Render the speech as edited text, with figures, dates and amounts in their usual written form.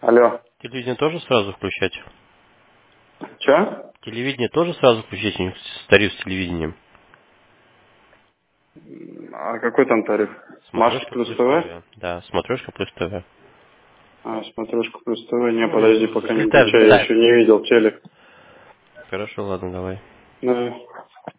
Алло. Телевидение тоже сразу включать? Че? Телевидение тоже сразу включать, у них тариф с телевидением? А какой там тариф? Маша Смотрешка плюс плюс ТВ? ТВ. Да, смотрешка плюс ТВ. А, смотрешка плюс ТВ. Не, подожди, Ну, пока не залетай, включай, я еще залетай. не видел телек. Хорошо, ладно, давай. Да.